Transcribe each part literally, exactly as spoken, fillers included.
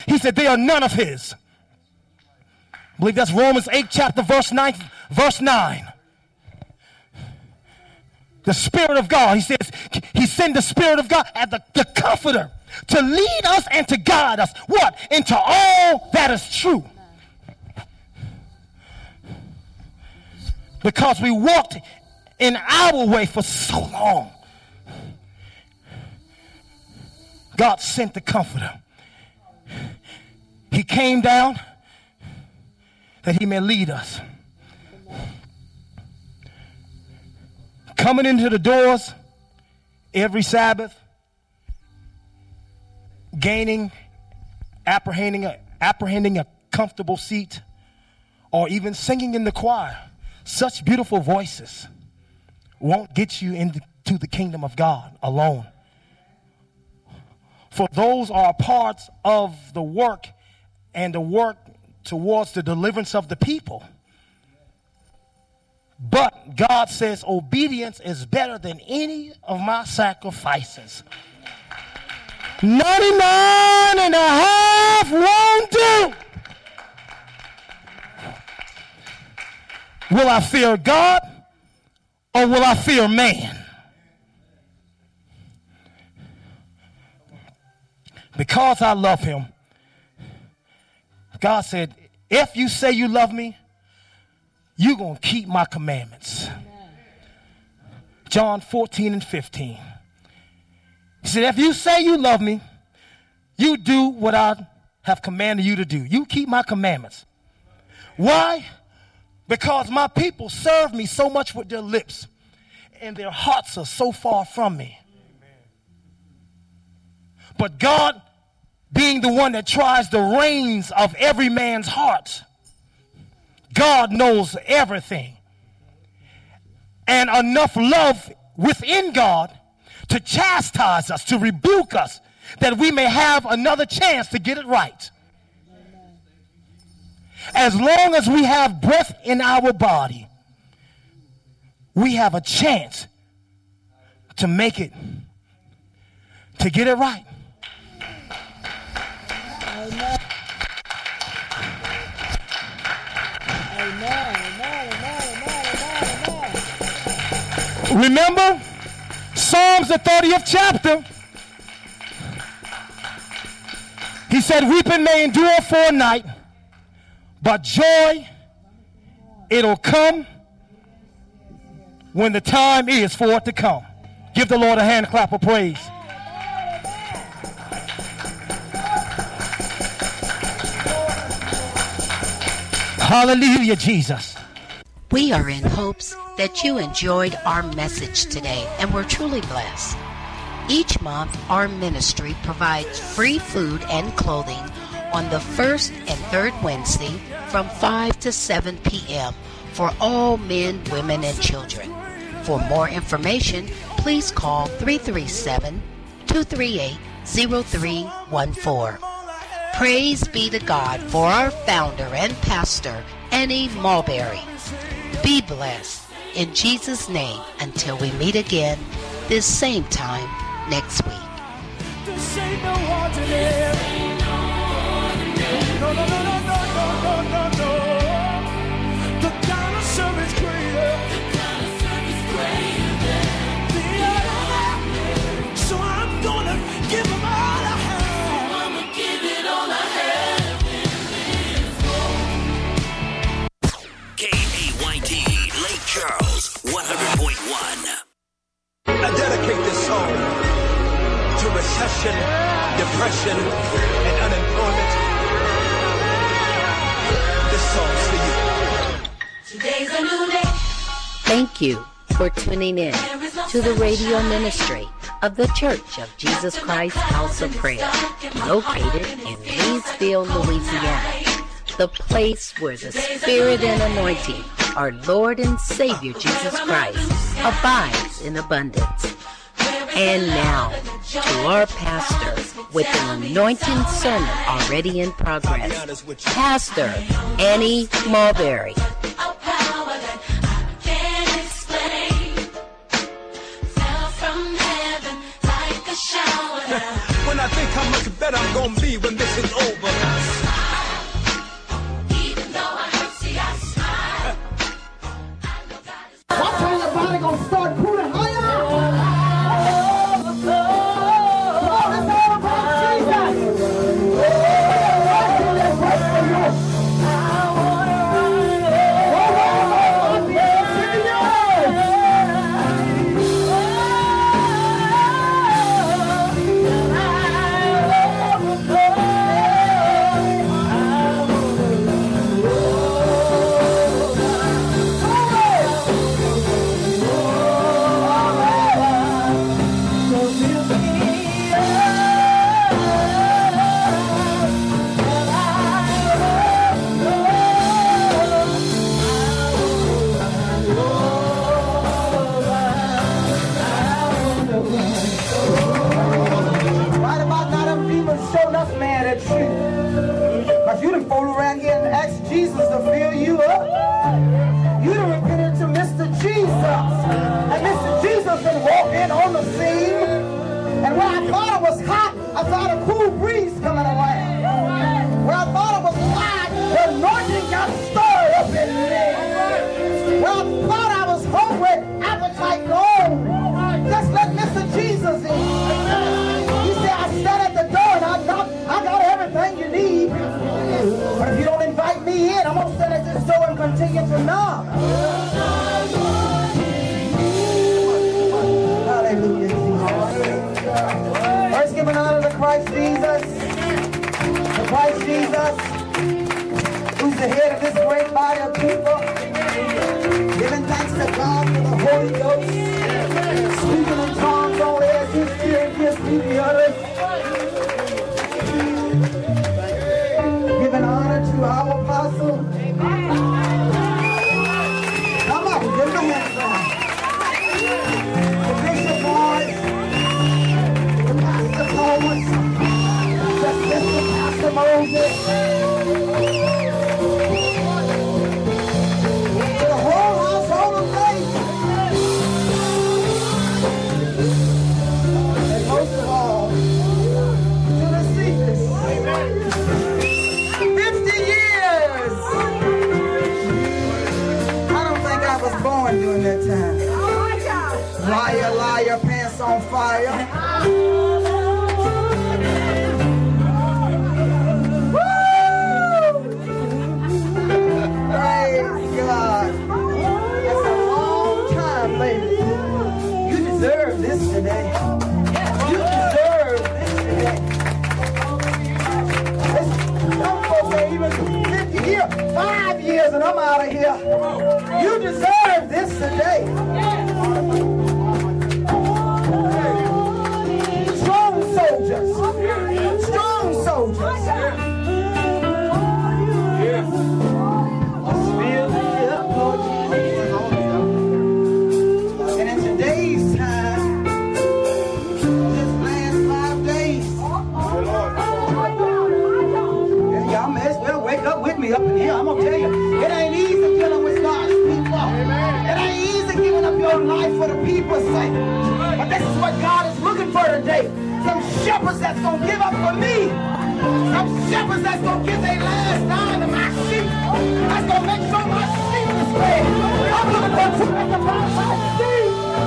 He said they are none of his. I believe that's Romans eight, chapter verse nine. Verse nine. The Spirit of God, he says, he sent the Spirit of God as the, the comforter to lead us and to guide us. What? Into all that is true. Because we walked in our way for so long. God sent the comforter. He came down that he may lead us. Coming into the doors every Sabbath, gaining, apprehending a, apprehending a comfortable seat, or even singing in the choir. Such beautiful voices won't get you into the kingdom of God alone. For those are parts of the work and the work towards the deliverance of the people. But God says obedience is better than any of my sacrifices. ninety-nine and a half won't do. Will I fear God or will I fear man? Because I love him, God said, if you say you love me, you're going to keep my commandments. Amen. John fourteen and fifteen. He said, if you say you love me, you do what I have commanded you to do. You keep my commandments. Why? Because my people serve me so much with their lips, and their hearts are so far from me. Amen. But God, being the one that tries the reins of every man's heart, God knows everything. And enough love within God to chastise us, to rebuke us, that we may have another chance to get it right. Amen. As long as we have breath in our body, we have a chance to make it, to get it right. Amen. Remember Psalms, the thirtieth chapter. He said, weeping may endure for a night, but joy, it'll come when the time is for it to come. Give the Lord a hand clap of praise. Hallelujah, Jesus. We are in hopes that you enjoyed our message today and were truly blessed. Each month, our ministry provides free food and clothing on the first and third Wednesday from five to seven p.m. for all men, women, and children. For more information, please call three three seven, two three eight, zero three one four. Praise be to God for our founder and pastor, Annie Mulberry. Be blessed in Jesus' name until we meet again this same time next week. This ain't no ordinary. No, no, no, no, no, no, no, no. The kind of service greater. The kind of service greater than the other. So I'm gonna give them all I have. So I'ma give it all I have in this world. K A Y T, Lake Charles, one hundred point one. I dedicate this song to recession, depression, and unemployment. This song's for you. Today's a new day. Thank you for tuning in to the radio ministry of the Church of Jesus Christ House of Prayer, located in Leesville, Louisiana, the place where the Spirit and anointing, our Lord and Savior Jesus Christ, abides in abundance. And now, to our pastor with an anointing sermon already in progress, Pastor Annie Mulberry. When I think how much better I'm gonna be when this is over. Even though I hurt, see, I smile. Watch how your body gonna start cooling higher. You done fool around here and asked Jesus to fill you up. You done repented to Mister Jesus. And Mister Jesus been walking on the scene. And when I thought it was hot, I thought a cool breeze coming around. When I thought it was hot, the anointing got stirred up in me. When I thought I was hungry, appetite gone. Just let Mister Jesus in. He said, I stand at the door and I knock. I got everything you need. But if you don't invite me in, I'm going to stand at this door and continue to knock. Hallelujah, Jesus. First, giving honor to Christ Jesus. To Christ Jesus, who's the head of this great body of people. Giving thanks to God for the Holy Ghost. Speaking in tongues only as His Spirit gives me the utterance. Giving honor to our apostle. Come on, give him a hand clap. The Bishop Boys, the Pastor Coleman, the Sister Pastor Moses, to the whole household of faith, and most of all, to the secrets. fifty years! I don't think I was born during that time. Liar, liar, pants on fire. Woo! Praise God. That's a long time, baby. You deserve this today. You deserve this today. Some folks ain't even fifty years, five years, and I'm out of here. You deserve this today. Strong soldiers. Strong soldiers. Fill me up, Lord Jesus. And in today's time, this last five days, y'all may as well wake up with me up in here. I'm going to tell you, it ain't easy dealing with God's people. It ain't easy giving up your life for the people's sake. But this is what God is looking for today. Some shepherds that's going to give up for me. Some shepherds that's going to give their last dime to my sheep. That's going to make sure my sheep is fed. I'm looking for two at the bottom of my sheep.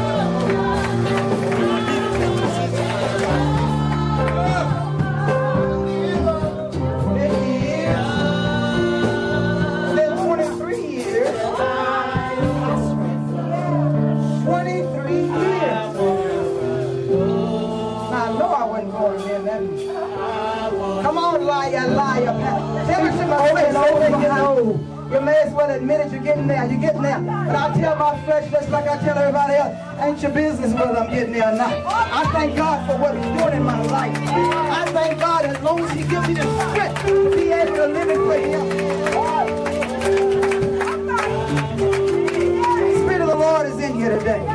Come on, liar, liar, Pat. Tell it to my face, over, you know. You may as well admit it, you're getting there, you're getting there. But I tell my flesh, just like I tell everybody else, ain't your business whether I'm getting there or not. I thank God for what He's doing in my life. I thank God as long as He gives me the strength to be able to live it for Him. The Spirit of the Lord is in here today.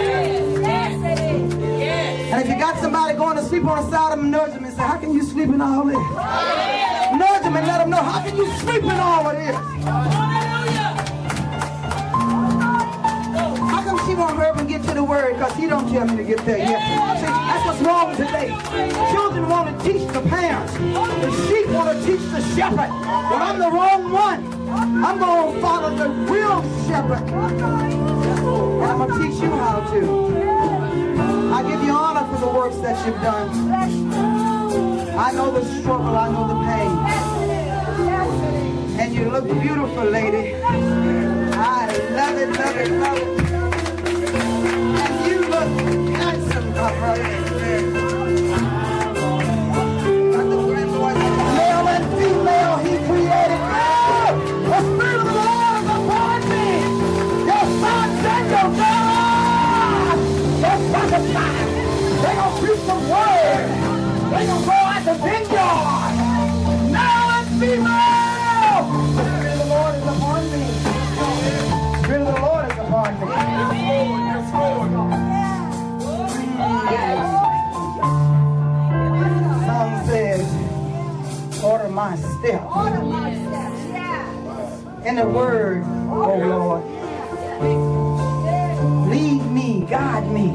And if you got somebody going to sleep on the side of them, nudge them and say, how can you sleep in all this? Nudge them and let them know, how can you sleep in all of this? How come she won't hurry up and get to the word? Because he don't tell me to get there yet. See, that's That's what's wrong today. Children want to teach the parents. The sheep want to teach the shepherd. But I'm the wrong one. I'm going to follow the real shepherd. And I'm going to teach you how to. I give you honor for the works that you've done. I know the struggle. I know the pain. And you look beautiful, lady. I love it, love it, love it. And you look handsome, my brother. Male and female, he created. Oh, the Spirit of the Lord is upon me. Your sons and your daughters. Your prophesy. They're going to preach the word. They're going to go out the vineyard. Male and female. The Spirit of the Lord is upon me. The Spirit of the Lord is upon me. Yes, Lord. Yes, Lord. Song says, order my steps. Order my steps, yeah. In the word, oh Lord. Lead me, guide me.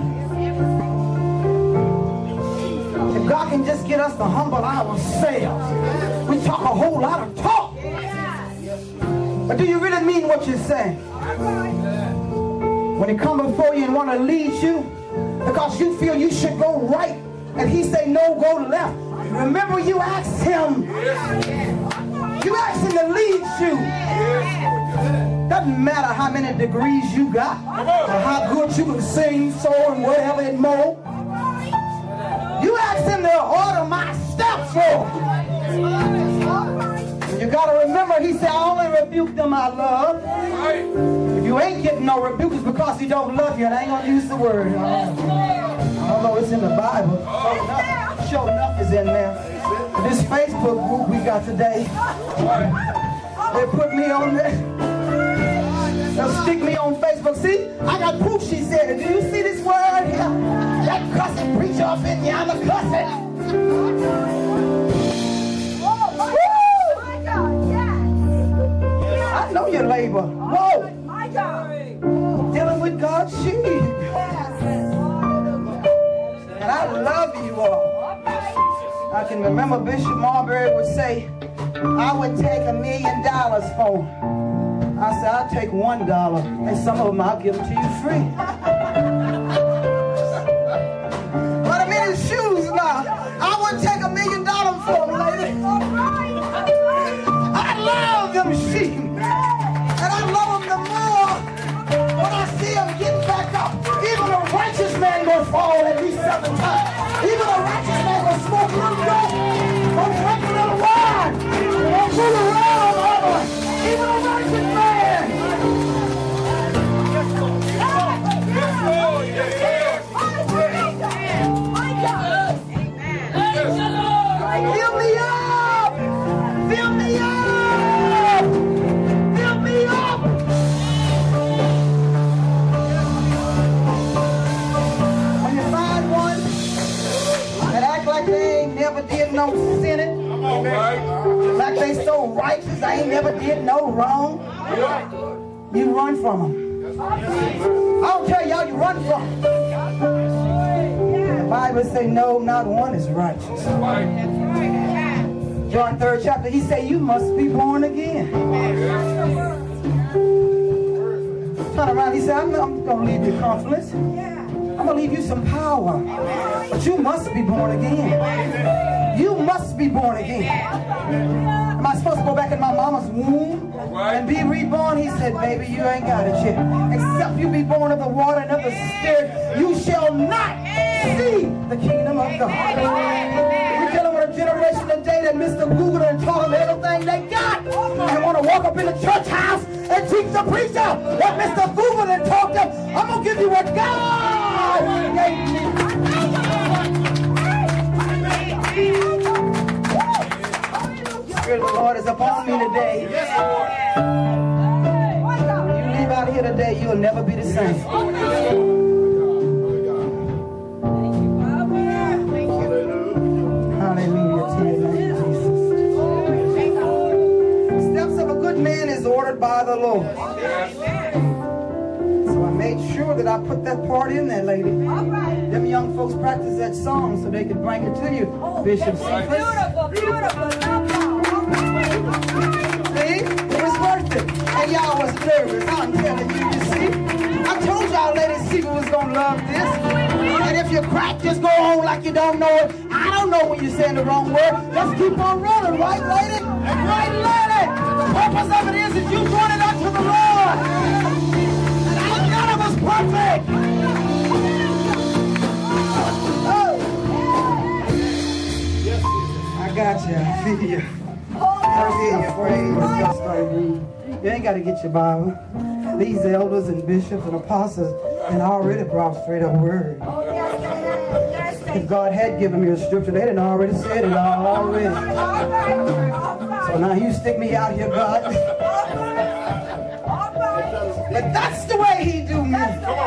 If God can just get us to humble ourselves, we talk a whole lot of talk. But do you really mean what you're saying? When he come before you and want to lead you, because you feel you should go right, and he say no, go left. Remember you asked him. You asked him to lead you. Doesn't matter how many degrees you got, or how good you can sing, so and whatever and more. You asked him to order my steps for. You got to remember, he said, I only rebuke them I love. If you ain't getting no rebuke, it's because he don't love you, and I ain't going to use the word. Although it's in the Bible. Sure enough, sure enough is in there. This Facebook group we got today, they put me on there. They'll stick me on Facebook. See, I got proof, she said. Do you see this word here? That cussing preacher up in here, I'm a cussing. I know your labor. Whoa. Dealing with God's sheep. And I love you all. I can remember Bishop Marbury would say, I would take a million dollars for them. I said, I'll take one dollar, and some of them I'll give them to you free. But I'm in his shoes now. I would take a million dollars for them, lady. I love them sheep. And I love them the more when I see them getting back up. Even a righteous man will fall at least seven times. Even a righteous man will smoke a little dope, will drink a little wine, will fool around others. Even a righteous man. Yes, Lord. Yes, Lord. Yes, Lord. Fill me up. Fill me up. Fill me up. When you find one that act like they ain't never did no sinning, like they so righteous, I ain't never did no wrong, you run from them. I don't tell y'all you run from them. The Bible say no, not one is righteous. John third chapter, he say you must be born again. Turn around, he said, I'm, I'm going to leave you confidence. I'm going to leave you some power. But you must be born again. You must be born again. Am I supposed to go back in my mama's womb and be reborn? He said, baby, you ain't got it yet. Except you be born of the water and of the Spirit, you shall not see the kingdom of God. We're dealing with a generation today that Mister Google and taught them everything they got and want to walk up in the church house and teach the preacher what Mister Google and taught them. I'm going to give you what God gave me. The Spirit of the Lord is upon me today. You leave out here today, you'll never be the same. Hallelujah to your name, Jesus. The steps of a good man is ordered by the Lord. So I made made sure that I put that part in there, lady. Them young folks practice that song so they could bring it to you, Bishop Cephas. Beautiful, beautiful. See? It was worth it. And y'all was nervous, I'm telling you, you see? I told y'all Lady Cephas was going to love this. And if you crack, just go on like you don't know it. I don't know when you're saying the wrong word. Let's keep on rolling, right, lady? Right, lady? The purpose of it is that you brought it unto the Lord. And none of us perfect. Oh. I got you. I feel you. I feel you. Praise God. Start reading. You ain't got to get your Bible. These elders and bishops and apostles and already brought straight up word. If God had given me a scripture, they didn't already said it all already. So now you stick me out here, God. But that's the way he do me.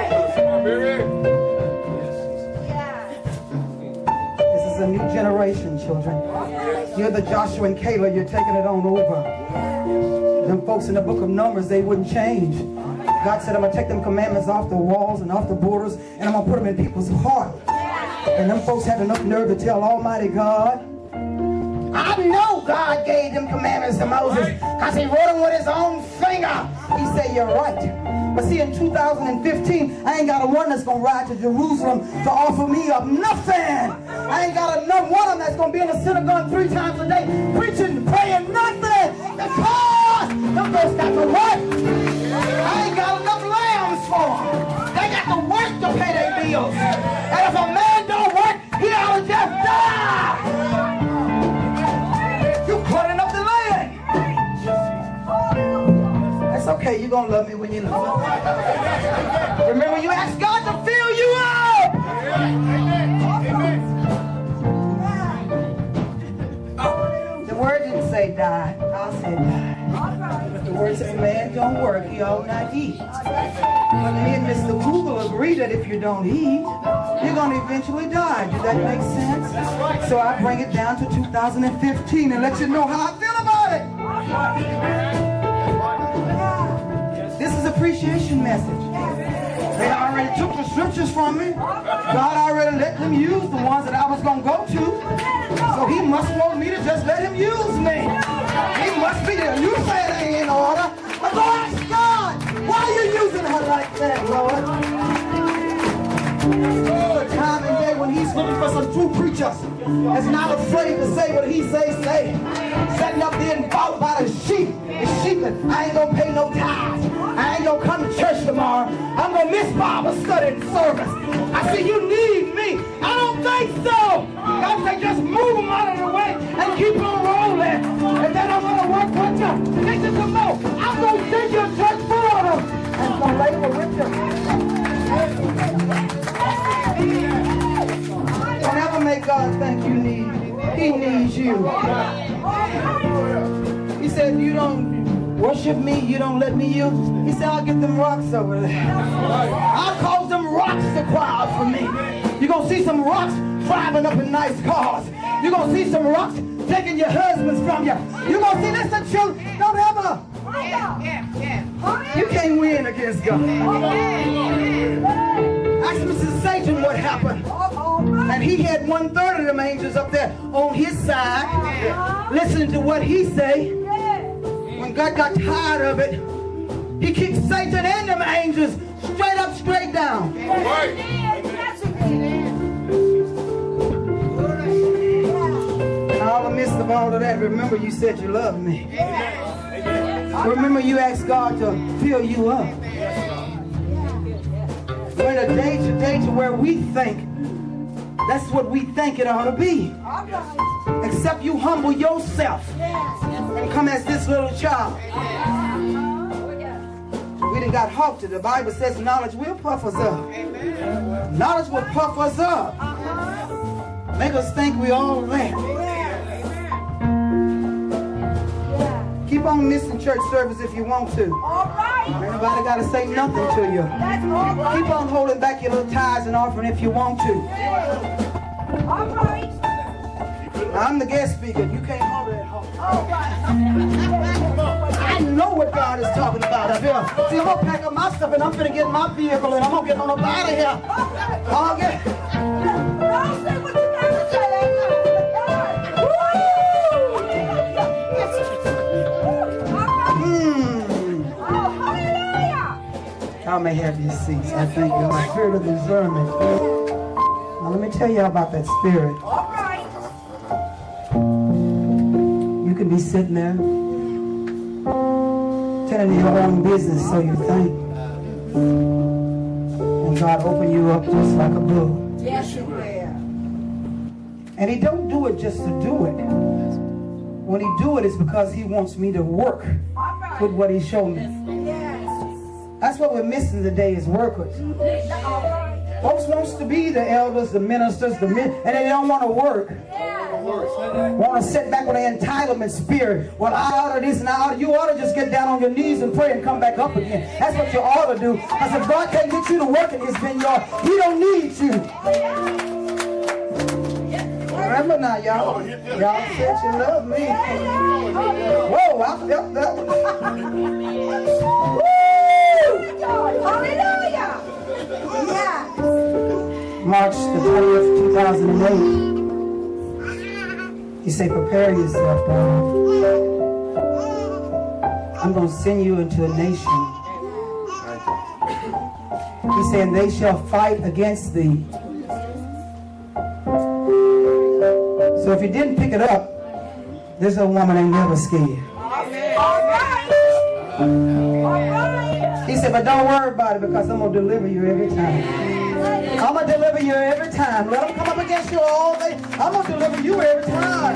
This is a new generation, children. You're the Joshua and Caleb, you're taking it on over. Them folks in the book of Numbers, they wouldn't change. God said, I'm going to take them commandments off the walls and off the borders, and I'm going to put them in people's heart. And them folks had enough nerve to tell Almighty God, I know God gave them commandments to Moses because he wrote them with his own finger. He said, you're right. But see, in two thousand fifteen, I ain't got a one that's going to ride to Jerusalem to offer me up nothing. I ain't got enough one of them that's going to be in the synagogue three times a day preaching, praying nothing. Because them folks got to work. I ain't got enough lambs for them. They got to work to pay their bills. And if a man don't work, he ought to just die. You cutting up the land. That's okay. You're going to love me when you love me. Remember, you asked God to fill you up. The word didn't say die. I said die. The word says, man don't work, he ought not eat. But me and Mister Google agree that if you don't eat, you're going to eventually die. Does that make sense? So I bring it down to two thousand fifteen and let you know how I feel about it. This is appreciation message. They already took the scriptures from me. God already let them use the ones that I was going to go to. So he must want me to just let him use me. He must be there. You say it ain't in order. But go ask God, why are you using her like that, Lord? The time and day when he's looking for some true preachers that's not afraid to say what he say, say. Setting up there and bought by the sheep. The sheep, I ain't gonna pay no tithes. I ain't gonna come to church tomorrow. I'm gonna miss Bible study and service. I say, you need me. I don't think so. God say, just move them out of the way and keep on rolling. And then I'm gonna work with you. Listen to more. I'm gonna send you a church full of them. And some labor with you. Don't ever make God think you need. He needs you. He said, you don't worship me, you don't let me use. He said, I'll get them rocks over there. I'll cause them rocks to cry out for me. You're going to see some rocks driving up in nice cars. You're going to see some rocks taking your husbands from you. You're going to see, listen, children, don't ever. You can't win against God. Ask Mister Satan what happened. And he had one third of them angels up there on his side, listening to what he say. When God got tired of it, he kicked Satan and them angels straight up, straight down. And all the midst of all of that, remember you said you loved me. Remember you asked God to fill you up. We're in a day today to where we think that's what we think it ought to be. Except you humble yourself and come as this little child. We done got hawked. The Bible says knowledge will puff us up. Knowledge will puff us up. Make us think we all that. Keep on missing church service if you want to. Ain't nobody got to say nothing to you. Keep on holding back your little tithes and offering if you want to. I'm the guest speaker. You can't hold that. I know know what God is talking about up here. See, I'm gonna pack up my stuff and I'm gonna get in my vehicle and I'm gonna get on up out of here. I'll get. Y'all may have your seats. I thank you. The spirit of discernment. Now let me tell you about that spirit. All right. You can be sitting there, tending your own business, so you think, and God open you up just like a book. Yes, you will. And He don't do it just to do it. When He do it, it's because He wants me to work Right. with what He showed me. Yes. That's what we're missing today is workers. All right. Folks wants to be the elders, the ministers, the men, and they don't want to work. Want to sit back with an entitlement spirit. Well, I ought to this and I ought to. You ought to just get down on your knees and pray and come back up again. That's what you ought to do. Because if God can't get you to work in His vineyard, He don't need you. Remember now, y'all. Y'all said you love me. Whoa, I felt that. Hallelujah. Yeah. March the twentieth, two thousand eight. He said, prepare yourself, God. I'm going to send you into a nation. He said, they shall fight against thee. So if you didn't pick it up, this old woman ain't never scared. All right. All right. He said, but don't worry about it because I'm going to deliver you every time. I'm going to deliver you every time. Let them come up against you all day. I'm going to deliver you every time.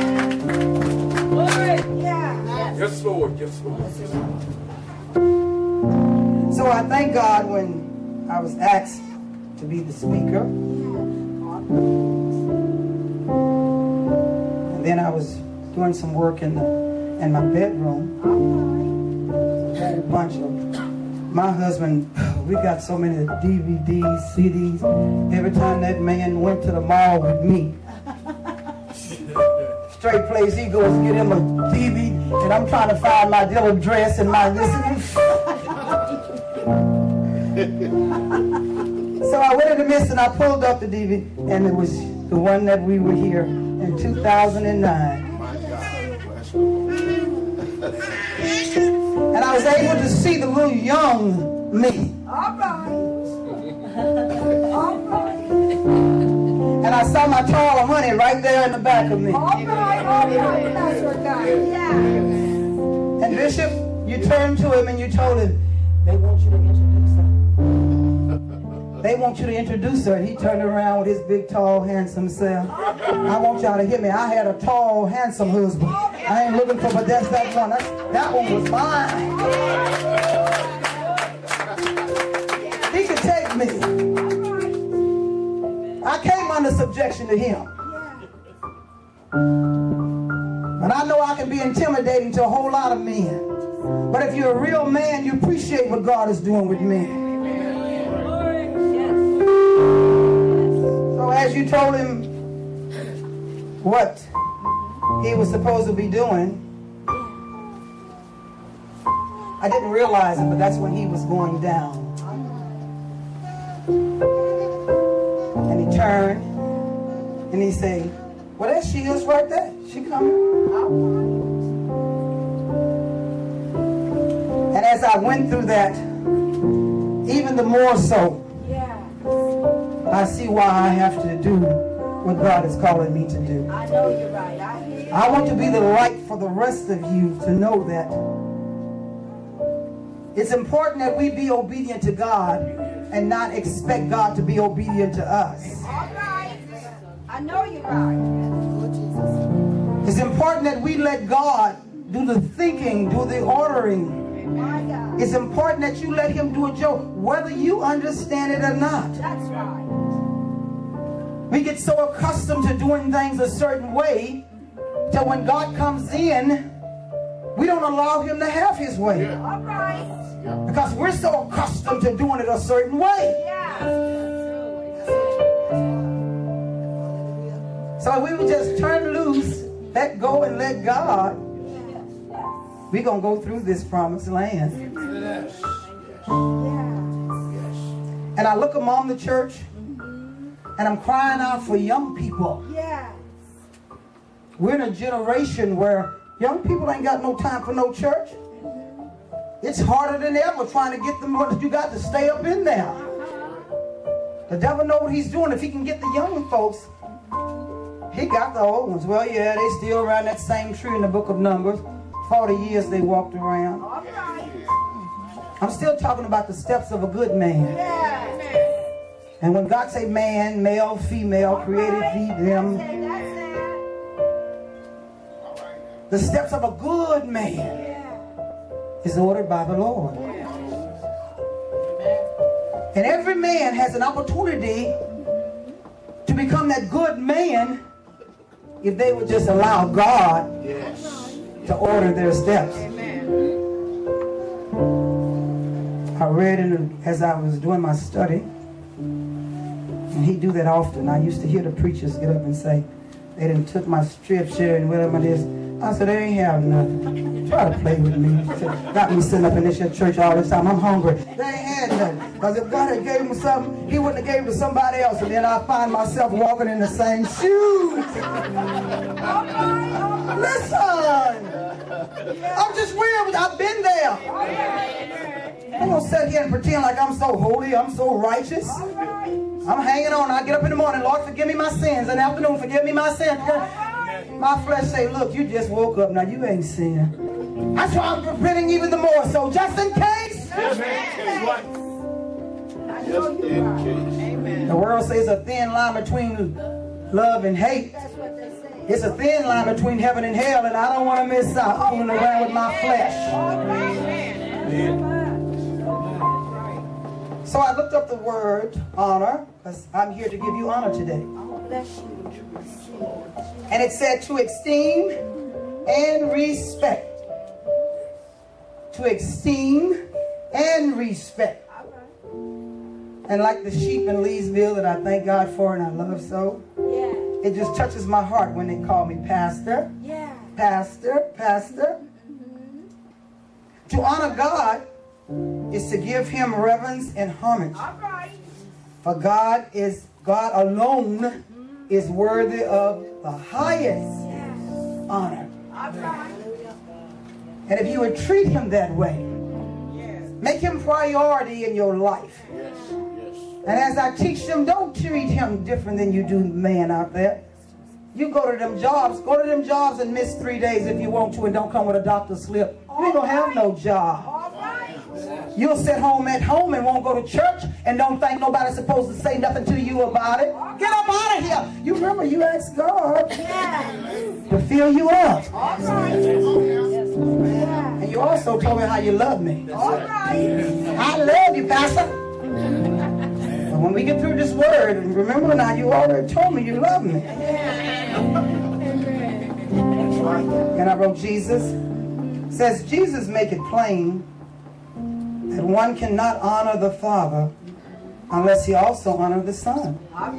Yeah. Yes, Lord. Yes, Lord. So I thank God when I was asked to be the speaker. And then I was doing some work in the in my bedroom. A whole bunch of my husband, we got so many D V Ds, C Ds. Every time that man went to the mall with me, straight place he goes to get him a T V, and I'm trying to find my little dress and my this. So I went in the midst and I pulled up the D V D, and it was the one that we were here in two thousand nine. And I was able to see the little young me. All right. All right. And I saw my tall honey right there in the back of me. All right. All right. That's what God. Yeah. And Bishop, you turned to him and you told him, they want you to introduce her. They want you to introduce her. And he turned around with his big, tall, handsome self. I want y'all to hear me. I had a tall, handsome husband. I ain't looking for, but that's that one. That's, that one was mine. He could take me. I came under subjection to him. But I know I can be intimidating to a whole lot of men. But if you're a real man, you appreciate what God is doing with men. So as you told him what he was supposed to be doing, I didn't realize it, but that's when he was going down. And he turned and he said, well, there she is right there. She coming. And as I went through that, even the more so, I see why I have to do what God is calling me to do. I know you're right. I hear you. I want to be the light for the rest of you to know that it's important that we be obedient to God and not expect God to be obedient to us. All right. I know you're right. It's important that we let God do the thinking, do the ordering. My God. It's important that you let him do a job, whether you understand it or not. That's right. We get so accustomed to doing things a certain way that when God comes in, we don't allow him to have his way. All right. Because we're so accustomed to doing it a certain way. Yeah. So we would just turn loose, let go and let God. We're going to go through this promised land. And I look among the church, and I'm crying out for young people. We're in a generation where young people ain't got no time for no church. It's harder than ever trying to get them. You got to stay up in there. The devil know what he's doing. If he can get the young folks, he got the old ones. Well, yeah, they still around that same tree in the book of Numbers. forty years they walked around. I'm still talking about the steps of a good man. And when God say man, male, female, created them, the steps of a good man is ordered by the Lord. And every man has an opportunity to become that good man if they would just allow God to order their steps. I read in, as I was doing my study, and he do that often. I used to hear the preachers get up and say, they done took my scripture and whatever it is. I said, they ain't have nothing. Try to play with me. Got me sitting up in this church all the time. I'm hungry. They ain't had nothing. Because if God had gave me something, he wouldn't have gave it to somebody else. And then I find myself walking in the same shoes. Listen. I'm just weird. I've been there. I'm going to sit here and pretend like I'm so holy. I'm so righteous. I'm hanging on. I get up in the morning. Lord, forgive me my sins. In the afternoon, forgive me my sins. My flesh say, look, you just woke up. Now, you ain't sin. That's why I'm repenting even the more. So, just in case. The world says a thin line between love and hate. It's a thin line between heaven and hell, and I don't want to miss out fooling around with my flesh. So I looked up the word honor, because I'm here to give you honor today. And it said to esteem and respect. To esteem and respect. And like the sheep in Leesville that I thank God for and I love so, it just touches my heart when they call me pastor. Pastor, pastor. To honor God is to give him reverence and homage. For God is God alone is worthy of the highest honor. And if you would treat him that way, make him priority in your life. And as I teach them, don't treat him different than you do man out there. You go to them jobs, go to them jobs and miss three days if you want to and don't come with a doctor's slip. You ain't gonna have no job. You'll sit home at home and won't go to church and don't think nobody's supposed to say nothing to you about it. Get up out of here. You remember you asked God to fill you up. And you also told me how you love me. I love you, Pastor. But when we get through this word, and remember now you already told me you love me. And I wrote Jesus. It says Jesus make it plain that one cannot honor the Father unless he also honor the Son.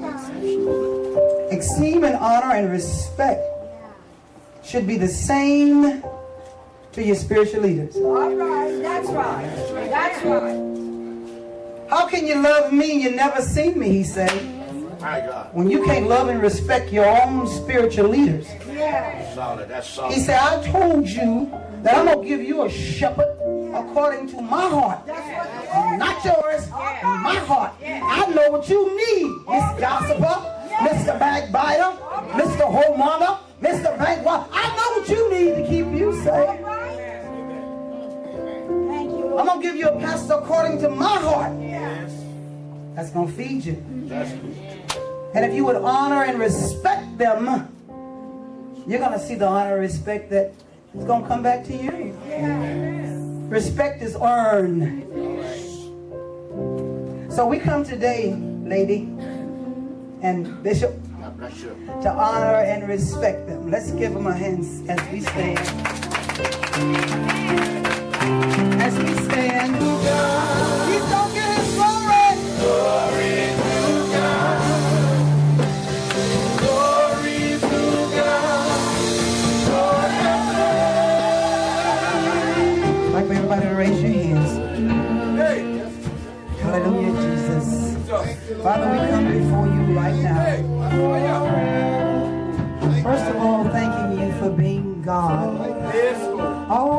Esteem and honor and respect should be the same to your spiritual leaders. All right, that's right. That's right. How can you love me and you never see me, he said, when you can't love and respect your own spiritual leaders? Yeah. Solid, that's solid. He said, I told you that I'm going to give you a shepherd according to my heart. Not yours, my heart. I know what you need, Mister Gossiper, Mister Backbiter, Mister Whoremonger, Mister Bankwa. I know what you need to keep you safe. I'm going to give you a pastor according to my heart. That's going to feed you. And if you would honor and respect them, you're going to see the honor and respect that is going to come back to you. Respect is earned. So we come today, lady and bishop, to honor and respect them. Let's give them a hand as we stand. As we stand. He's going to get his glory. Glory to God. Glory to God. Lord have mercy. for everybody to raise your hands. Hallelujah, Jesus. Father, we come before you right now. First of all, thanking you for being God. All